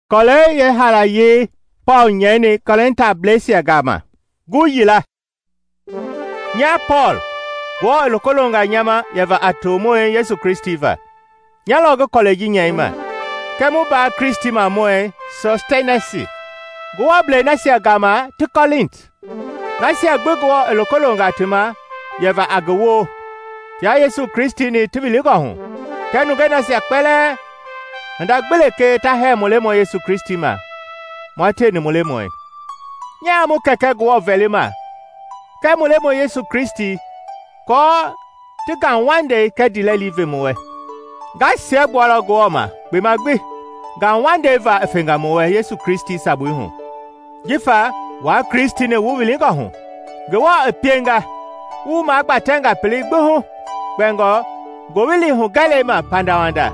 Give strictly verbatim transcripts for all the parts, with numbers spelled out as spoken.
Kole ye hala ye Paul nyene Korinta blesia gama. Guyila. Nya Paul. Go lokolonga nyama yava atomo Yesu Kristiva. Nya logo koleji nyama. Kemu ba Kristi ma moe Sostenesi. Go able nasia gama to Korint. Nasia gbo lokolonga tuma yava agawo. Ya Yesu Kristi ni tibili hon. Kenu ge nasia pele. Nda gbele ke ta he molemo Yesu Kristi ma. Mwate ni molemo e. Nya mu keke go velema. Ke molemo Yesu Kristi ko ti kan one day ke dile live mo e. Ga se gboro go ma be ma gbe. Ga one day va efenga mo e Yesu Kristi sabu hu. Jifa wa Kristi ne wu wili ga hu. Ge wa epienga. Wu ma gba tenga pele gbe hu. Bengo go wili hu gale ma pandawanda.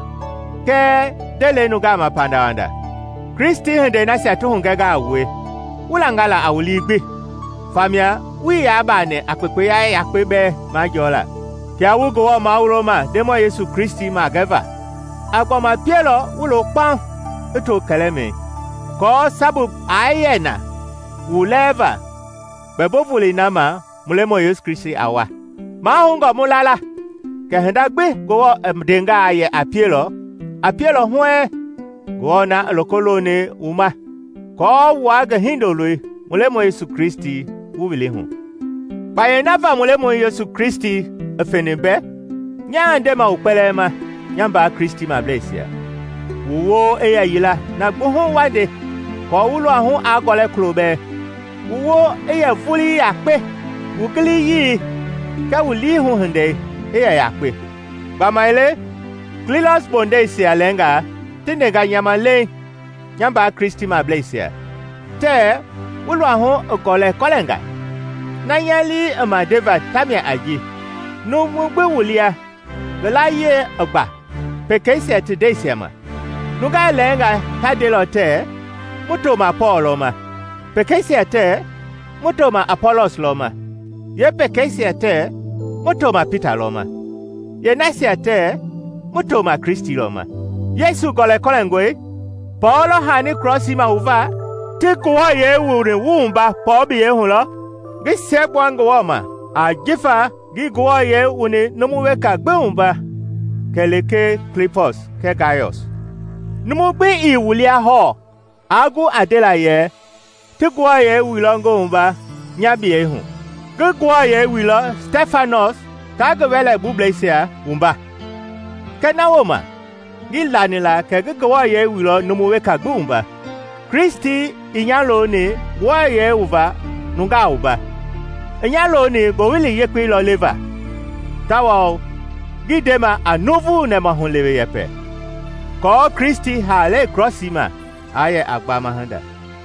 Ke dele nu ga ma pandawanda. Kristi hende na sia to hu ga ga we. Ulangala awuli gbe. Famia wi ya ba ne akpepe ya ya pebe ma jola. Ki awugo wa ma ulo ma demo Yesu Kristi ma gava. Agbo ma pielo ulo pan eto keleme. Ko sabu ayena uleva. Bebo vuli nama mulemo Yesu Kristi awa. Ma hungo mulala. Ke henda gbe go mdenga aye apielo. Apielo hwe go na lokolone uma. Ko wa ga hindolwe mulemo Yesu Kristi wubili hu. Baye nafa mulemo Yesu Kristi efenebe. Nyande ma upelema. Nyamba Kristi ma blesia. Uwo eya yila na gbohun wade. Ko ulo ahun agole klobe. Uwo eya fuli yakpe. Ukili yi. Ka wuli hu hende eya yakpe. Bamaile Klilos bonde si alenga. Tinega nyamale. Nyamba Kristi ma blesia. Te ulo ahun okole kolenga. Nanyali ama deva tamia aji. No mugbe wulia. Bela ye ogba. Pekese today siama. Nuga lenga tadelo te. Muto ma Paul ma. Pekese te. Muto ma Apollos loma. Ye pekese te. Muto ma Peter loma. Ye nasia te. Muto ma Kristi loma. Yesu gole kolengwe. Paulo hani crossi ma uva. Tikuwa ye wure wumba pobi ye hulo. Gi sebwango wama. Ajifa gi gwa ye une numuwe ka gbeumba. Keleke Clippos ke Gaius. Numugbe iwulia ho. Agu adela ye. Tikuwa ye wilongo umba. Nyabi ye hu. Gi gwa ye wilo Stephanos. Kagwele bublesia umba. Kena woma. Gi lanila ke gi gwa ye wilo numuwe ka gbeumba. Kristi inyalo ne gwa ye uva nunga uba. Inyalo ne go wili yekwe lo leva. Tawo gidema anovu ne mahunlewe yepe. Ko Kristi hale crossima aye agbama handa.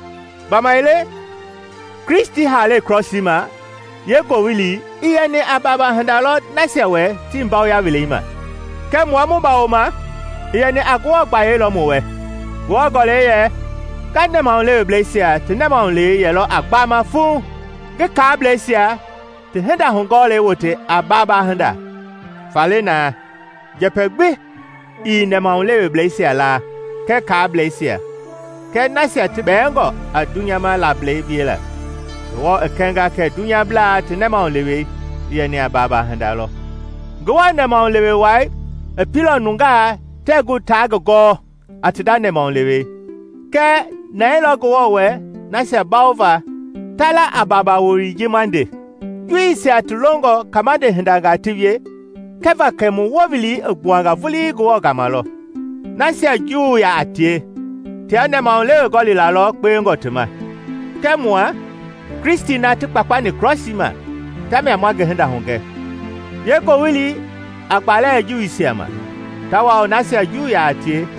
Bamaile Kristi hale crossima ye go wili iye ne ababa handa lo nasewe timba ya wilima. Ke muamu baoma iye ne agwo gba ye lo mowe. Wo gole ye kande mahunlewe blesia tene mahunle ye lo agbama fun. Ge ka blesia te henda hongole wote ababa henda. Falena jepegbe i ne maunlewe blesia la ke ka blesia. Ke nasia tibengo adunya ma la blebiela. Wo ekenga ke dunya bla te ne maunlewe ye ne ababa henda lo. Gwa ne maunlewe wai e pilo nunga te gu tag go atida ne maunlewe. Ke na ilo go we nasia baova tala ababa wori jimande. Yui si atulongo kamade hendanga tivye. Keva kemu wovili egbuanga vuli go gamalo. Nasia juu ya atie. Tiane maunlewe goli lalo kwe ngotuma. Kemua Kristi na tukpakpa ni crossima. Tame amwage henda honge. Yeko wili akpale juu isiama. Tawa nasia juu ya atie.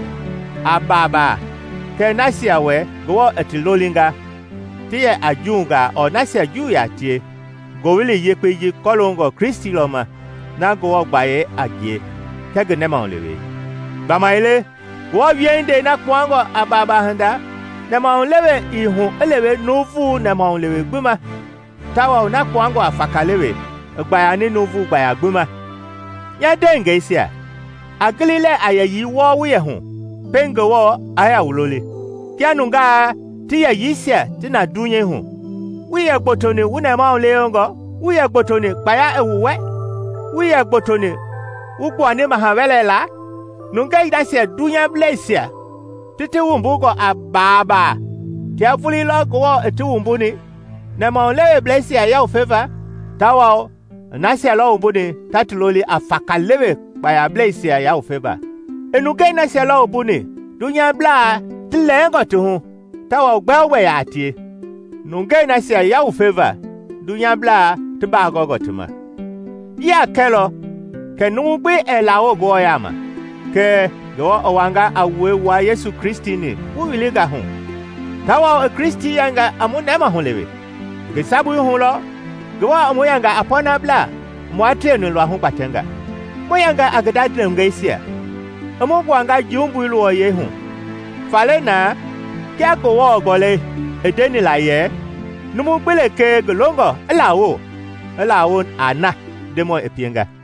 Ababa. Ke nasia we go etilolinga. Tiye ajunga o nasia juu ya tie. Gowili yekwe yi kolongo Kristi loma. Na go gbaye agie. Kege nema onlewe. Bamaile. Go viende na kwango ababa handa. Nema onlewe ihu elewe nufu nema onlewe gbuma. Tawa na kwango afakalewe. Gbaya ni nufu gbaya gbuma. Ya denge isia. Agilile ayayi wo wiye hu. Penge wo aya ulole. kia nunga ti ya yisia ti na dunye hu wi ya gbotoni wuna ma leongo wi ya gbotoni baya ewuwe wi ya gbotoni ugbo ni mahawelela nunga idasia dunya blesia titi wumbu ko ababa kia fuli lo ko eti wumbu ni na ma le blesia ya ofeva tawa nasia lo wumbu ni tatuloli afakalewe baya blesia ya ofeva enuga nasia lo wumbu ni dunya bla tilengo tu tawa gbawe ya ati nunga nasia ya ofeva dunya bla tiba gogo tuma ya kelo ke nungbe elawo go ya ma ke go owanga awe wa Yesu Kristi ni uwiliga hu tawa Kristi yanga amunema hulewe ke sabu hu lo go amoyanga apona bla mwatenu lo hu patenga moyanga agadadre ngaisia amo bwanga jumbu lo ye hu falena kya go wo gole edeni la ye numu gbele ke golongo elawo elawo ana demo epienga